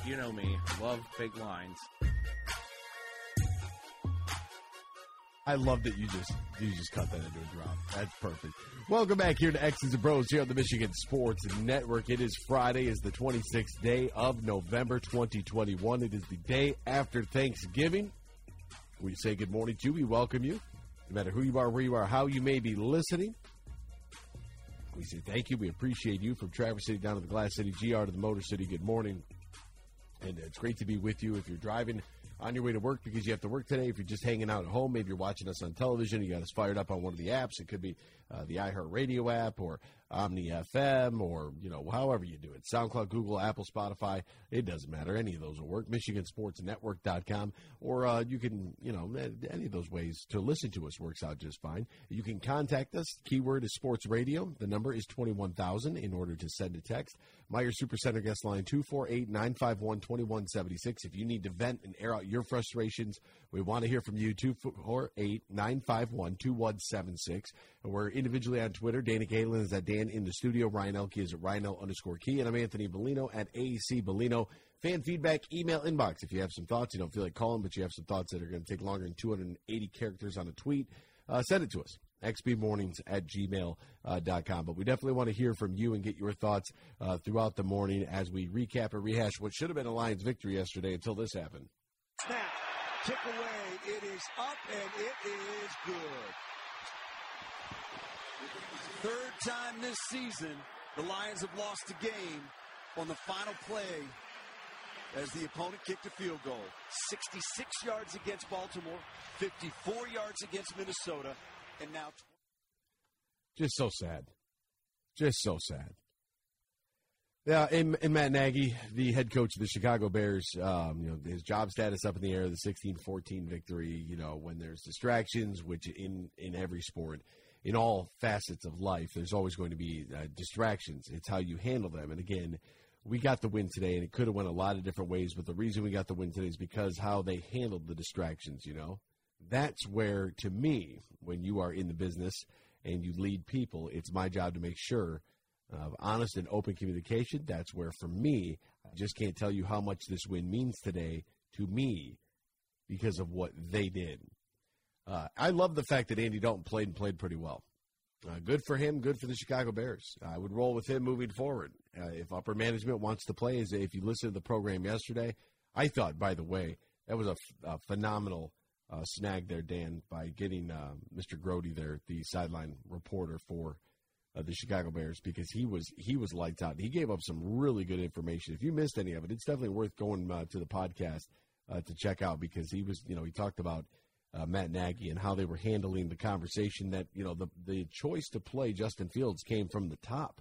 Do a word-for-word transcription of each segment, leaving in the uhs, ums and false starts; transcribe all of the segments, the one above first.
You know me. Love big lines. I love that you just you just cut that into a drop. That's perfect. Welcome back here to X's and Bros here on the Michigan Sports Network. It is Friday, is the twenty-sixth day of November, twenty twenty-one. It is the day after Thanksgiving. We say good morning to you. We welcome you. No matter who you are, where you are, how you may be listening. We say thank you. We appreciate you from Traverse City down to the Glass City, G R to the Motor City. Good morning. And it's great to be with you if you're driving on your way to work because you have to work today. If you're just hanging out at home, maybe you're watching us on television, you got us fired up on one of the apps. It could be uh, the iHeartRadio app or Omni F M or, you know, however you do it. SoundCloud, Google, Apple, Spotify. It doesn't matter. Any of those will work. Michigan Sports Network dot com. Or uh, you can, you know, any of those ways to listen to us works out just fine. You can contact us. Keyword is Sports Radio. The number is twenty-one thousand in order to send a text. Meijer Supercenter guest line two four eight, nine five one, two one seven six. If you need to vent and air out your frustrations, we want to hear from you. two four eight, nine five one, two one seven six. And we're individually on Twitter. Dana Galen is at Dan in the studio. Ryan Elke is at Rhino underscore Key. And I'm Anthony Bellino at A C Bellino. Fan feedback, email inbox. If you have some thoughts, you don't feel like calling, but you have some thoughts that are going to take longer than two hundred eighty characters on a tweet, uh, send it to us. x b mornings at gmail dot com. But we definitely want to hear from you and get your thoughts uh, throughout the morning as we recap and rehash what should have been a Lions victory yesterday until this happened. Snap, kick away, it is up and it is good. Third time this season, the Lions have lost a game on the final play as the opponent kicked a field goal. sixty-six yards against Baltimore, fifty-four yards against Minnesota, and now just so sad. Just so sad. Yeah, and, and Matt Nagy, the head coach of the Chicago Bears, um, you know, his job status up in the air, the sixteen fourteen victory, you know, when there's distractions, which in, in every sport, in all facets of life, there's always going to be uh, distractions. It's how you handle them. And again, we got the win today, and it could have went a lot of different ways, but the reason we got the win today is because how they handled the distractions, you know. That's where, to me, when you are in the business and you lead people, it's my job to make sure of uh, honest and open communication. That's where, for me, I just can't tell you how much this win means today to me because of what they did. Uh, I love the fact that Andy Dalton played and played pretty well. Uh, good for him, good for the Chicago Bears. I would roll with him moving forward. Uh, if upper management wants to play, as if you listened to the program yesterday, I thought, by the way, that was a, f- a phenomenal uh, snag there, Dan, by getting uh, Mister Grody there, the sideline reporter for uh, the Chicago Bears, because he was he was lights out. He gave up some really good information. If you missed any of it, it's definitely worth going uh, to the podcast uh, to check out, because he was, you know, he talked about Uh, Matt Nagy and how they were handling the conversation that, you know, the, the choice to play Justin Fields came from the top.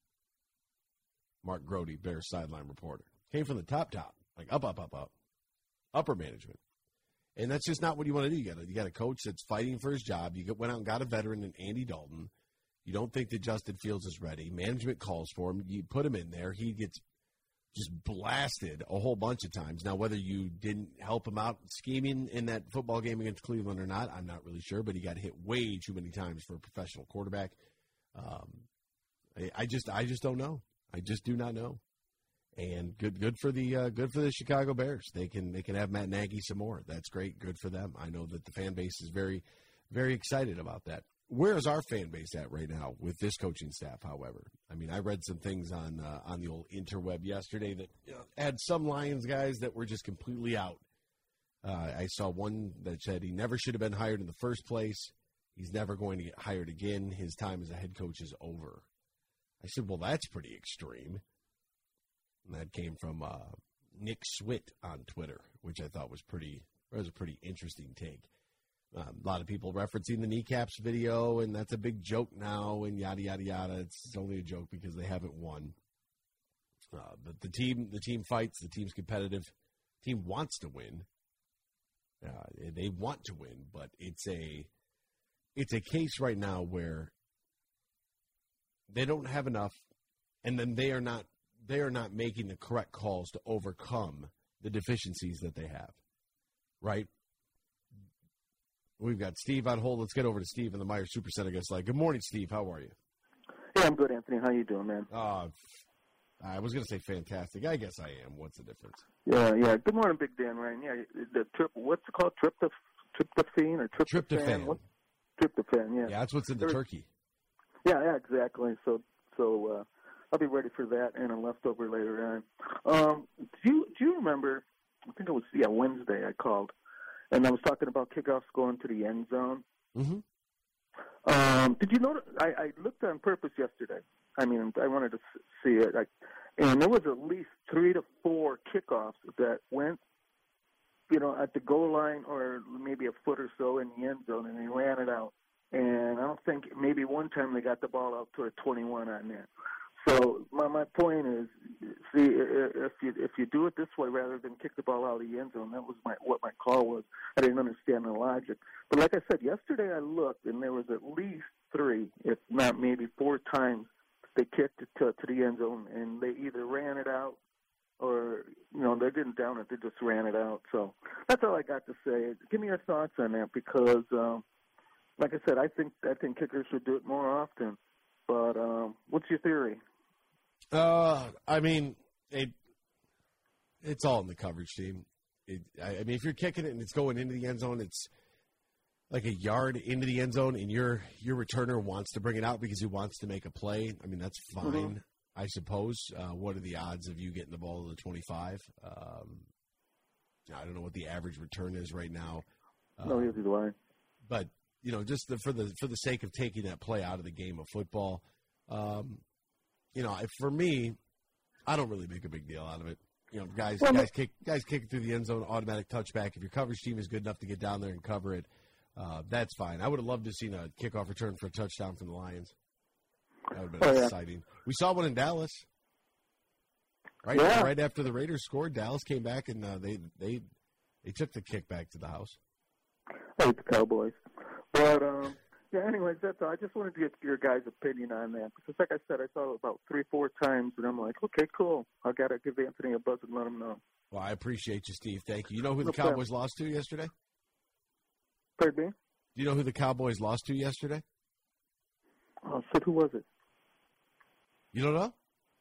Mark Grody, Bears sideline reporter. Came from the top, top. Like up, up, up, up. Upper management. And that's just not what you want to do. You got a, you got a coach that's fighting for his job. You went out and got a veteran in Andy Dalton. You don't think that Justin Fields is ready. Management calls for him. You put him in there. He gets just blasted a whole bunch of times. Now, whether you didn't help him out scheming in that football game against Cleveland or not, I'm not really sure, but he got hit way too many times for a professional quarterback. Um, I, I just, I just don't know. I just do not know. And good, good for the, uh, good for the Chicago Bears. They can, they can have Matt Nagy some more. That's great. Good for them. I know that the fan base is very, very excited about that. Where is our fan base at right now with this coaching staff, however? I mean, I read some things on uh, on the old interweb yesterday that, you know, had some Lions guys that were just completely out. Uh, I saw one that said he never should have been hired in the first place. He's never going to get hired again. His time as a head coach is over. I said, well, that's pretty extreme. And that came from uh, Nick Switt on Twitter, which I thought was pretty was a pretty interesting take. Um, a lot of people referencing the kneecaps video, and that's a big joke now, and yada, yada, yada. It's only a joke because they haven't won. Uh, but the team the team fights. The team's competitive. The team wants to win. Uh, they want to win, but it's a it's a case right now where they don't have enough, and then they are not they are not making the correct calls to overcome the deficiencies that they have, right? We've got Steve on hold. Let's get over to Steve in the Meijer Supercenter guest line. Good morning, Steve. How are you? Hey, I'm good, Anthony. How you doing, man? Uh, I was going to say fantastic. I guess I am. What's the difference? Yeah, yeah. Good morning, Big Dan Ryan. Yeah, the trip. What's it called? Tryptoph- tryptophan or tryptophan? Tryptophan. What? Tryptophan. Yeah. Yeah, that's what's in the There- turkey. Yeah, yeah, exactly. So, so uh, I'll be ready for that and a leftover later on. Um, do you do you remember? I think it was yeah Wednesday. I called, and I was talking about kickoffs going to the end zone. Mm-hmm. Um, did you notice? I, I looked on purpose yesterday. I mean, I wanted to s- see it, I, and there was at least three to four kickoffs that went, you know, at the goal line or maybe a foot or so in the end zone, and they ran it out. And I don't think maybe one time they got the ball out to a twenty-one on there. So my my point is, see, if you if you do it this way rather than kick the ball out of the end zone, that was my what my call was. I didn't understand the logic. But like I said, yesterday I looked, and there was at least three, if not maybe four times they kicked it to, to the end zone, and they either ran it out or, you know, they didn't down it, they just ran it out. So that's all I got to say. Give me your thoughts on that because, um, like I said, I think I think kickers should do it more often. But um, what's your theory? Uh, I mean, it it's all in the coverage team. It, I, I mean, if you're kicking it and it's going into the end zone, it's like a yard into the end zone, and your your returner wants to bring it out because he wants to make a play. I mean, that's fine, Mm-hmm. I suppose. Uh, what are the odds of you getting the ball to the twenty-five? Um, I don't know what the average return is right now. Uh, No, neither do I. But you know, just the, for the for the sake of taking that play out of the game of football, um, you know, for me, I don't really make a big deal out of it. You know, guys, Well, guys kick, guys kick it through the end zone, automatic touchback. If your coverage team is good enough to get down there and cover it, uh, that's fine. I would have loved to have seen a kickoff return for a touchdown from the Lions. That would have been Oh, yeah. exciting. We saw one in Dallas, right? Yeah. Right after the Raiders scored, Dallas came back and uh, they they they took the kick back to the house. I hate the Cowboys. But, um, yeah, anyways, that's all. I just wanted to get your guys' opinion on that. Because, like I said, I saw it about three, four times, and I'm like, okay, cool. I got to give Anthony a buzz and let him know. Well, I appreciate you, Steve. Thank you. You know who the No problem. Cowboys lost to yesterday? Pardon me? Do you know who the Cowboys lost to yesterday? Oh, so who was it? You don't know?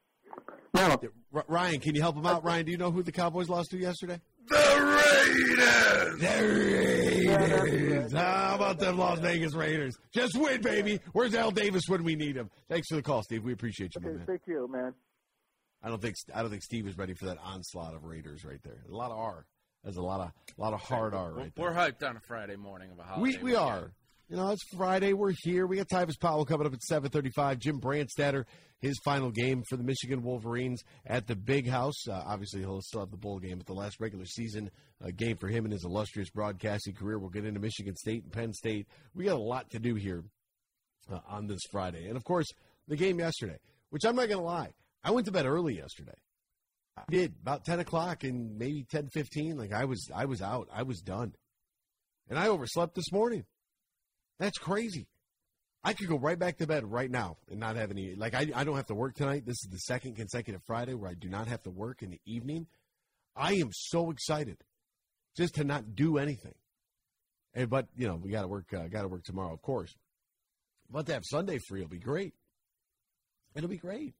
No. R- Ryan, can you help him out? Ryan, do you know who the Cowboys lost to yesterday? The Raiders! The Yeah, that's Raiders. right. How about them Las Vegas Raiders? Just win, baby. Where's Al Davis when we need him? Thanks for the call, Steve. We appreciate you, my Okay, man. thank you, man. I don't think I don't think Steve is ready for that onslaught of Raiders right there. A lot of R. There's a lot of a lot of hard R right there. We're hyped on a Friday morning of a holiday. We we weekend. are. You know, it's Friday. We're here. We got Tyvis Powell coming up at seven thirty-five. Jim Brandstatter, his final game for the Michigan Wolverines at the Big House. Uh, obviously, he'll still have the bowl game, but the last regular season uh, game for him in his illustrious broadcasting career. We'll get into Michigan State and Penn State. We got a lot to do here uh, on this Friday. And, of course, the game yesterday, which I'm not going to lie. I went to bed early yesterday. I did, about ten o'clock and maybe ten fifteen. Like, I was, I was out. I was done. And I overslept this morning. That's crazy. I could go right back to bed right now and not have any, like, I, I don't have to work tonight. This is the second consecutive Friday where I do not have to work in the evening. I am so excited just to not do anything. And, but, you know, we got to work, uh, got to work tomorrow, of course. But to have Sunday free will be great. It'll be great.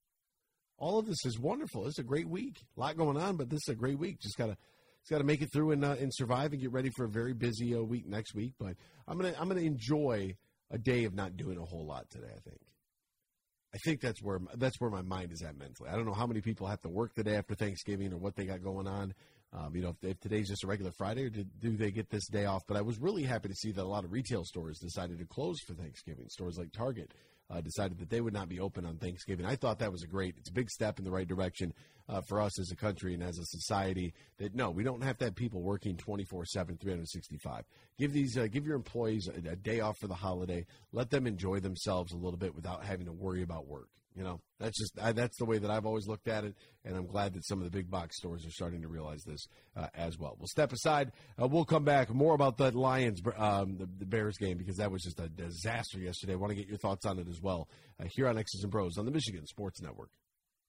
All of this is wonderful. It's a great week. A lot going on, but this is a great week. Just got to Just got to make it through and uh, and survive and get ready for a very busy uh, week next week. But I'm gonna I'm gonna enjoy a day of not doing a whole lot today. I think. I think that's where that's where my mind is at mentally. I don't know how many people have to work the day after Thanksgiving or what they got going on. Um, you know, if, if today's just a regular Friday, or did, do they get this day off? But I was really happy to see that a lot of retail stores decided to close for Thanksgiving. Stores like Target uh, decided that they would not be open on Thanksgiving. I thought that was a great, it's a big step in the right direction uh, for us as a country and as a society. That no, we don't have to have people working twenty-four seven, three hundred sixty-five. Give these, uh, give your employees a, a day off for the holiday. Let them enjoy themselves a little bit without having to worry about work. You know, that's just I, that's the way that I've always looked at it, and I'm glad that some of the big box stores are starting to realize this uh, as well. We'll step aside. Uh, we'll come back more about the Lions, um, the, the Bears game, because that was just a disaster yesterday. I want to get your thoughts on it as well uh, here on X's and Bros on the Michigan Sports Network.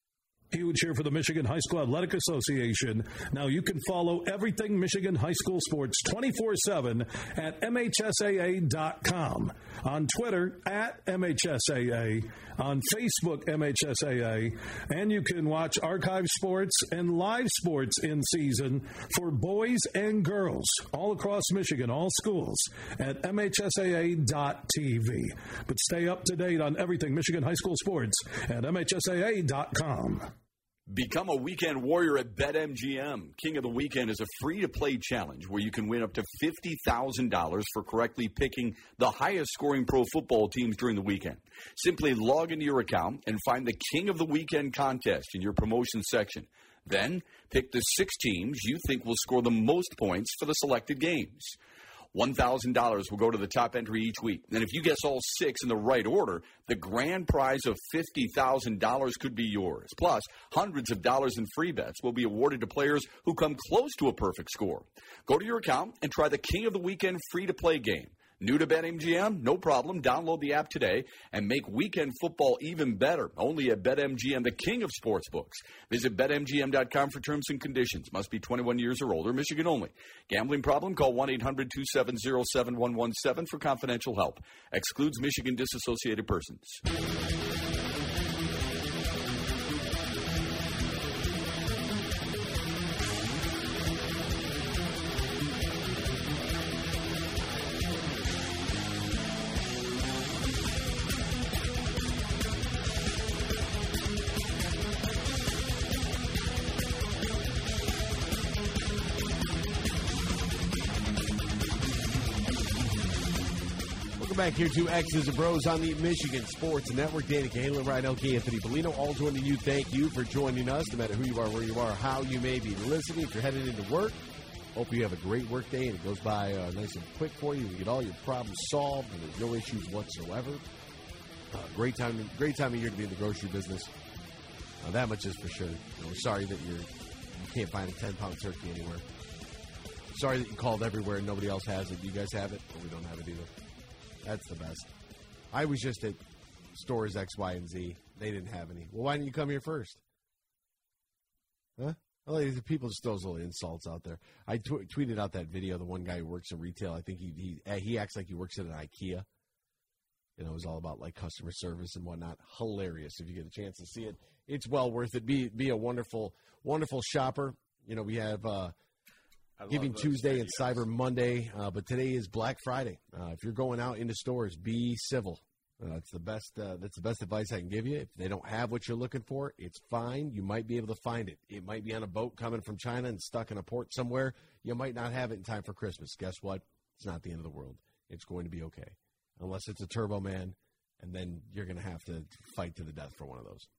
Huge here for the Michigan High School Athletic Association. Now you can follow everything Michigan High School sports twenty-four seven at M H S A A dot com. On Twitter, at M H S A A. On Facebook, M H S A A. And you can watch archive sports and live sports in season for boys and girls all across Michigan, all schools, at M H S A A dot T V. But stay up to date on everything Michigan High School sports at M H S A A dot com. Become a weekend warrior at BetMGM. King of the Weekend is a free-to-play challenge where you can win up to fifty thousand dollars for correctly picking the highest-scoring pro football teams during the weekend. Simply log into your account and find the King of the Weekend contest in your promotion section. Then pick the six teams you think will score the most points for the selected games. one thousand dollars will go to the top entry each week. And if you guess all six in the right order, the grand prize of fifty thousand dollars could be yours. Plus, hundreds of dollars in free bets will be awarded to players who come close to a perfect score. Go to your account and try the King of the Weekend free-to-play game. New to BetMGM? No problem. Download the app today and make weekend football even better. Only at BetMGM, the king of sportsbooks. Visit Bet M G M dot com for terms and conditions. Must be twenty-one years or older. Michigan only. Gambling problem? Call one eight hundred two seven zero seven one one seven for confidential help. Excludes Michigan disassociated persons. Back here to X's and Bros on the Michigan Sports Network. Danny Cahalan, Ryan Elke, Anthony Bellino, all joining you. Thank you for joining us, no matter who you are, where you are, how you may be listening. If you're headed into work, hope you have a great work day and it goes by uh, nice and quick for you. You get all your problems solved and there's no issues whatsoever. Uh, great time, great time of year to be in the grocery business. Uh, that much is for sure. You know, we're sorry that you're you can't find a ten-pound turkey anywhere. Sorry that you called everywhere and nobody else has it. You guys have it, but we don't have it either. That's the best. I was just at stores X, Y, and Z. They didn't have any. Well, why didn't you come here first? Huh? Well, the people just throw those little insults out there. I t- tweeted out that video. The one guy who works in retail, I think he he he acts like he works at an IKEA. You know, it was all about like customer service and whatnot. Hilarious if you get a chance to see it. It's well worth it. Be be a wonderful wonderful shopper. You know, we have. Uh, Giving Tuesday videos. And Cyber Monday, uh, but today is Black Friday. Uh, if you're going out into stores, be civil. Uh, it's the best. Uh, that's the best advice I can give you. If they don't have what you're looking for, it's fine. You might be able to find it. It might be on a boat coming from China and stuck in a port somewhere. You might not have it in time for Christmas. Guess what? It's not the end of the world. It's going to be okay, unless it's a Turbo Man, and then you're going to have to fight to the death for one of those.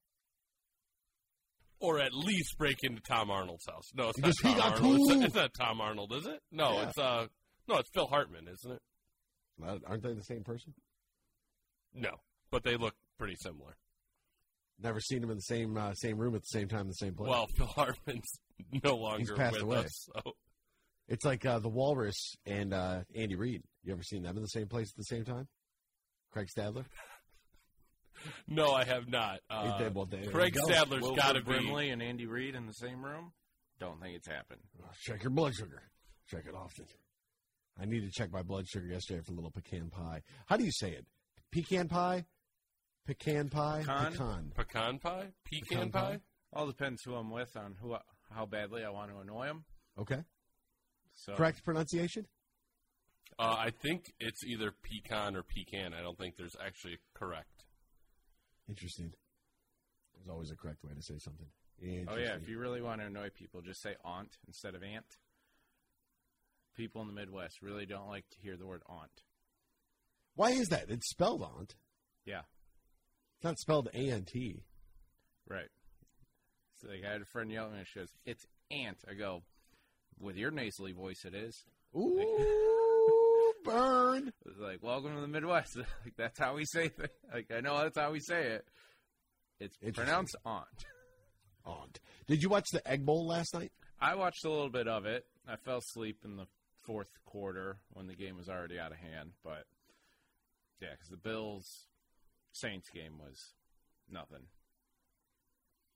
Or at least break into Tom Arnold's house. No, it's because not Tom got Arnold. cool. It's, it's not Tom Arnold, is it? No, yeah. it's uh, no, it's Phil Hartman, isn't it? Aren't they the same person? No, but they look pretty similar. Never seen them in the same uh, same room at the same time, the same place. Well, Phil Hartman's no longer He's passed with away. us. So. It's like uh, the Walrus and uh, Andy Reid. You ever seen them in the same place at the same time? Craig Stadler. No, I have not. Uh, they, well, they, Craig Stadler's got to be. Brimley and Andy Reid in the same room? Don't think it's happened. Oh, check your blood sugar. Check it often. I need to check my blood sugar yesterday for a little pecan pie. How do you say it? Pecan pie? Pecan pie? Pecan? Pecan, pecan pie? Pecan, pecan pie? pie? All depends who I'm with on who how badly I want to annoy them. Okay. So. Correct pronunciation? Uh, I think it's either pecan or pecan. I don't think there's actually a correct. Interesting. There's always a correct way to say something. Oh, yeah. If you really want to annoy people, just say aunt instead of aunt. People in the Midwest really don't like to hear the word aunt. Why is that? It's spelled aunt. Yeah. It's not spelled A N T. Right. So like, I had a friend yell at me and she goes, it's aunt. I go, with your nasally voice it is. Ooh, burn. It was like, welcome to the Midwest. Like, that's how we say things. Like, I know that's how we say it. It's pronounced aunt. Aunt. Did you watch the Egg Bowl last night? I watched a little bit of it. I fell asleep in the fourth quarter when the game was already out of hand. But, yeah, because the Bills-Saints game was nothing.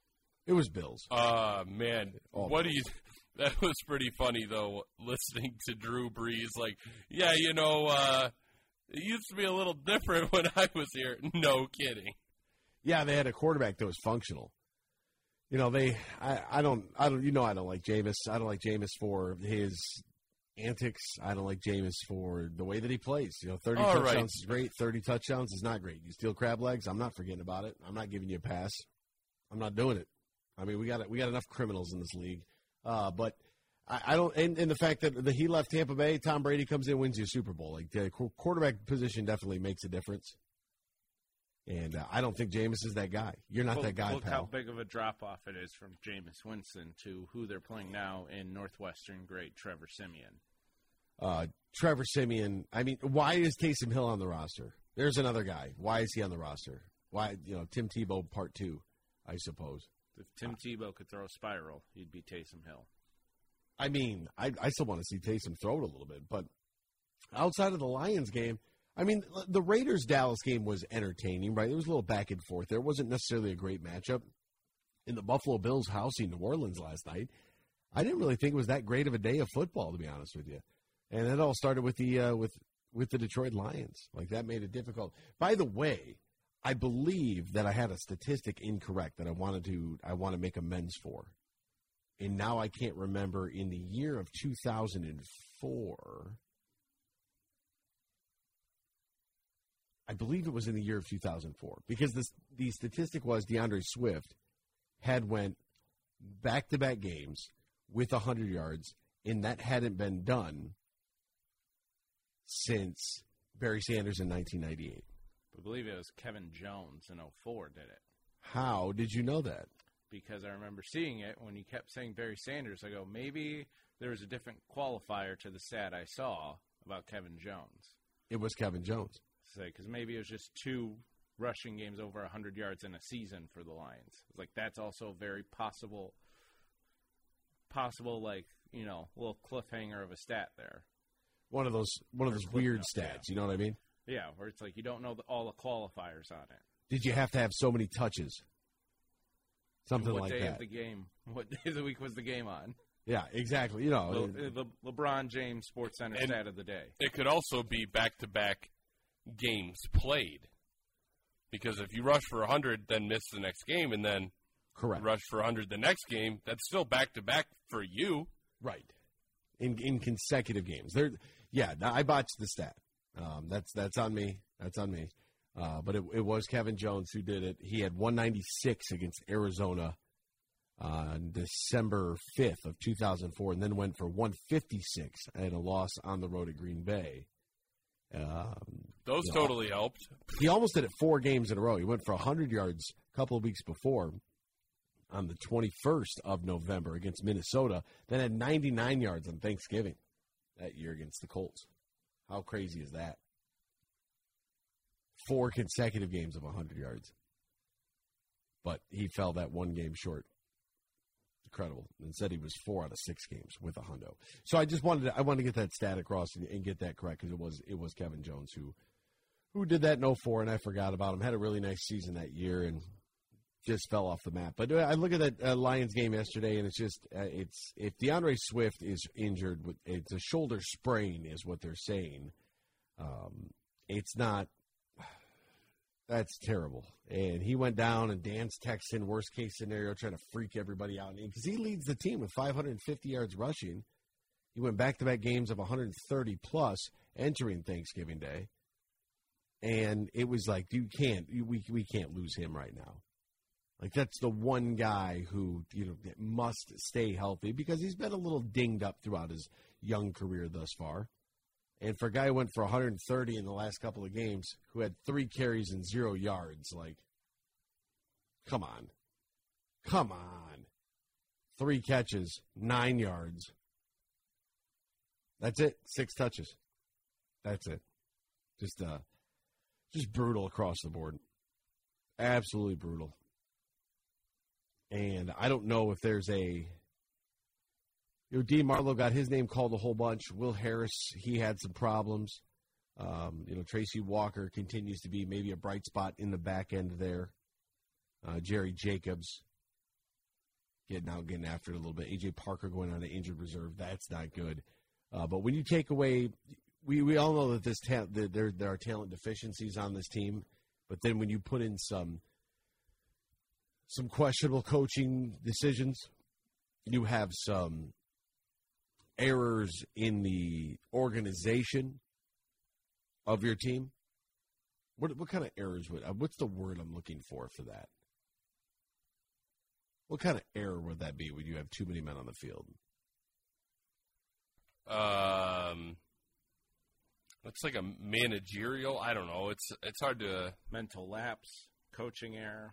It was Bills. Uh, man, All what Bills. do you? That was pretty funny though. Listening to Drew Brees, like, yeah, you know, uh, it used to be a little different when I was here. No kidding. Yeah, they had a quarterback that was functional. You know, they. I, I don't. I don't. You know, I don't like Jameis. I don't like Jameis for his antics. I don't like Jameis for the way that he plays. You know, thirty All touchdowns right. is great. Thirty touchdowns is not great. You steal crab legs. I'm not forgetting about it. I'm not giving you a pass. I'm not doing it. I mean, we got we got enough criminals in this league. Uh, but I, I don't. And, and the fact that the, he left Tampa Bay, Tom Brady comes in, wins you a Super Bowl. Like the qu- quarterback position definitely makes a difference. And uh, I don't think Jameis is that guy. You're not Look, that guy, look pal. how big of a drop-off it is from Jameis Winston to who they're playing now in Northwestern great Trevor Siemian. Uh, Trevor Siemian. I mean, why is Taysom Hill on the roster? There's another guy. Why is he on the roster? Why, you know, Tim Tebow part two, I suppose. If Tim Tebow could throw a spiral, he'd be Taysom Hill. I mean, I, I still want to see Taysom throw it a little bit, but outside of the Lions game, I mean, the Raiders-Dallas game was entertaining, right? It was a little back and forth. There wasn't necessarily a great matchup. In the Buffalo Bills housing New Orleans last night, I didn't really think it was that great of a day of football, to be honest with you. And it all started with the uh, with with the Detroit Lions. Like, that made it difficult. By the way, I believe that I had a statistic incorrect that I wanted to I want to make amends for. And now I can't remember in the year of two thousand four. I believe it was in the year of two thousand four because this, the statistic was DeAndre Swift had went back-to-back games with one hundred yards, and that hadn't been done since Barry Sanders in nineteen ninety-eight. I believe it was Kevin Jones in oh four did it. How did you know that? Because I remember seeing it when he kept saying Barry Sanders. I go, maybe there was a different qualifier to the stat I saw about Kevin Jones. It was Kevin Jones. Because maybe it was just two rushing games over one hundred yards in a season for the Lions. It's like that's also a very possible, possible like, you know, little cliffhanger of a stat there. One of those one of Or those cliff weird notes, stats, yeah. you know what I mean? Yeah, where it's like you don't know the, all the qualifiers on it. Did you have to have so many touches? Something what like day that. of the game? What day of the week was the game on? Yeah, exactly. You know, Le, the LeBron James Sports Center And stat of the day. It could also be back-to-back games played. Because if you rush for one hundred, then miss the next game, and then correct. rush for one hundred the next game, that's still back-to-back for you. Right. In in consecutive games. There, yeah, I botched the stat. Um, that's that's on me. That's on me. Uh, but it, it was Kevin Jones who did it. He had one ninety-six against Arizona on December fifth of two thousand four, and then went for one fifty-six and a loss on the road at Green Bay. Um, Those you know, totally helped. He almost did it four games in a row. He went for one hundred yards a couple of weeks before on the twenty-first of November against Minnesota, then had ninety-nine yards on Thanksgiving that year against the Colts. How crazy is that? Four consecutive games of one hundred yards. But he fell that one game short. Incredible. And said he was four out of six games with a hundo. So I just wanted to I wanted to get that stat across and, and get that correct because it was it was Kevin Jones who who did that in oh four, and I forgot about him. Had a really nice season that year and just fell off the map. But I look at that uh, Lions game yesterday, and it's just uh, it's if DeAndre Swift is injured, with it's a shoulder sprain, is what they're saying. Um, it's not. That's terrible. And he went down, and Dan's texting worst case scenario, trying to freak everybody out, because he leads the team with five hundred fifty yards rushing. He went back to back games of one hundred thirty plus entering Thanksgiving Day. And it was like, you can't, we we can't lose him right now. Like, that's the one guy who, you know, must stay healthy because he's been a little dinged up throughout his young career thus far. And for a guy who went for one hundred thirty in the last couple of games, who had three carries and zero yards, like, come on. Come on. Three catches, nine yards. That's it. Six touches. That's it. Just, uh, just brutal across the board. Absolutely brutal. And I don't know if there's a, you know, Dean Marlowe got his name called a whole bunch. Will Harris, he had some problems. Um, you know, Tracy Walker continues to be maybe a bright spot in the back end there. Uh, Jerry Jacobs. getting out, getting after it a little bit. A J Parker going on to injured reserve. That's not good. Uh, but when you take away, we, we all know that this ta- that there there are talent deficiencies on this team. But then when you put in some some questionable coaching decisions, you have some errors in the organization of your team. What what kind of errors would? What's the word I'm looking for for that? What kind of error would that be when you have too many men on the field? Um, it's like a managerial. I don't know. It's it's hard to mental lapse, coaching error.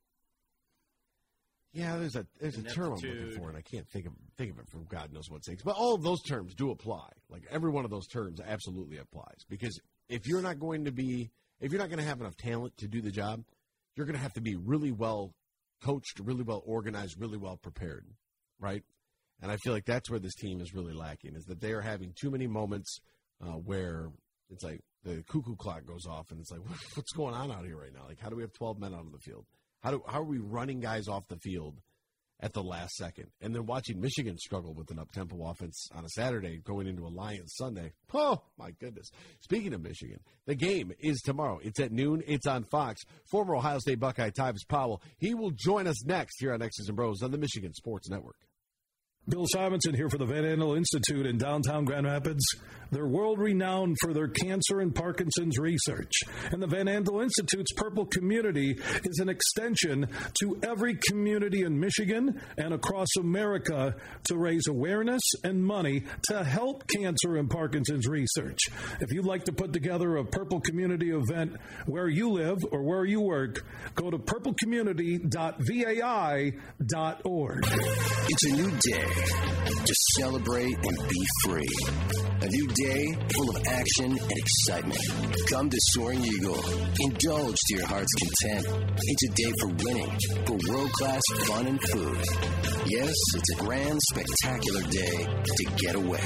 Yeah, there's a there's a term I'm looking for, and I can't think of think of it for God knows what sakes. But all of those terms do apply. Like every one of those terms absolutely applies. Because if you're not going to be, if you're not going to have enough talent to do the job, you're going to have to be really well coached, really well organized, really well prepared, right? And I feel like that's where this team is really lacking, is that they are having too many moments uh, where it's like the cuckoo clock goes off, and it's like, what's going on out here right now? Like, how do we have twelve men out on the field? How do how are we running guys off the field at the last second? And then watching Michigan struggle with an up-tempo offense on a Saturday going into a Lions Sunday. Oh, my goodness. Speaking of Michigan, the game is tomorrow. It's at noon. It's on Fox. Former Ohio State Buckeye Tyvis Powell, he will join us next here on X's and Bros on the Michigan Sports Network. Bill Simonson here for the Van Andel Institute in downtown Grand Rapids. They're world-renowned for their cancer and Parkinson's research. And the Van Andel Institute's Purple Community is an extension to every community in Michigan and across America to raise awareness and money to help cancer and Parkinson's research. If you'd like to put together a Purple Community event where you live or where you work, go to purple community dot v a i dot org. It's a new day to celebrate and be free. A new day full of action and excitement. Come to Soaring Eagle. Indulge to your heart's content. It's a day for winning, for world-class fun and food. Yes, it's a grand, spectacular day to get away.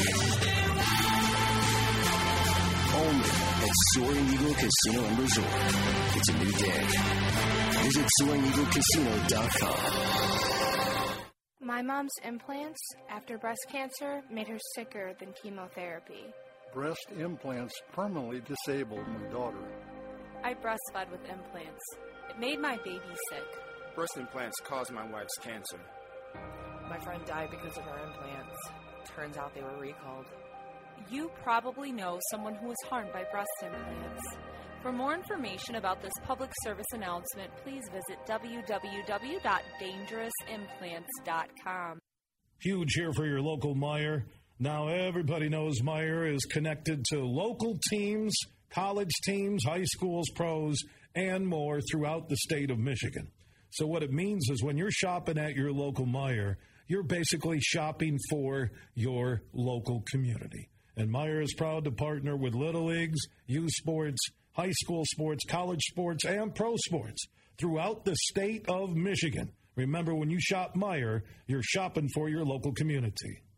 Only at Soaring Eagle Casino and Resort. It's a new day. Visit soaring eagle casino dot com. My mom's implants after breast cancer made her sicker than chemotherapy. Breast implants permanently disabled my daughter. I breastfed with implants. It made my baby sick. Breast implants caused my wife's cancer. My friend died because of her implants. Turns out they were recalled. You probably know someone who was harmed by breast implants. For more information about this public service announcement, please visit w w w dot dangerous implants dot com. Huge here for your local Meijer. Now everybody knows Meijer is connected to local teams, college teams, high schools, pros, and more throughout the state of Michigan. So what it means is when you're shopping at your local Meijer, you're basically shopping for your local community. And Meijer is proud to partner with Little Leagues, youth sports, high school sports, college sports, and pro sports throughout the state of Michigan. Remember, when you shop Meijer, you're shopping for your local community.